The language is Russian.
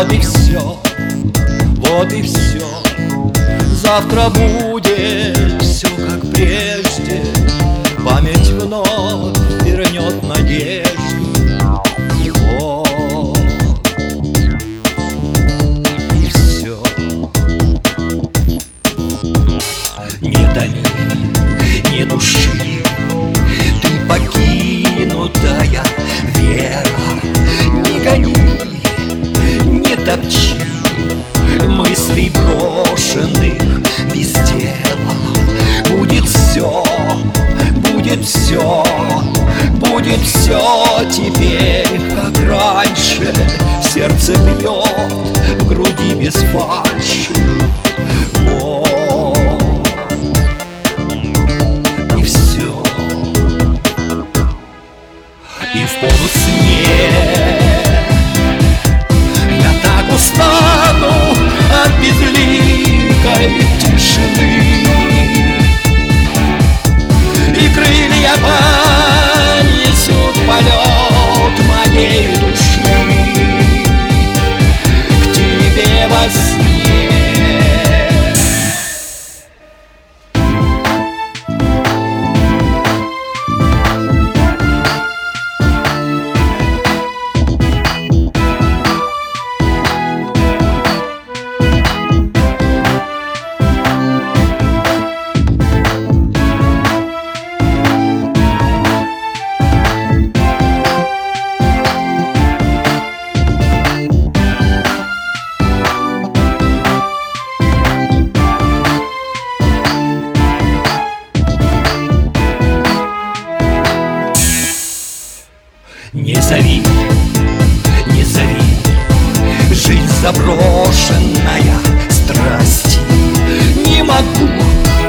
Вот и все, вот и все. Завтра будет все как прежде. Память вновь вернет надежду. Вот и все. Не томи, ни души, ты покинутая вера. Не гони, не топчи мыслей брошенных без дела. Будет все, будет все, будет все теперь, как раньше. Сердце бьет в груди без фальши. Вот и все. И в полусне я так устану от безликой тишины, и крылья понесут полет моей души к тебе во сне. Не зови, не зови, жизнь заброшенная страсти. Не могу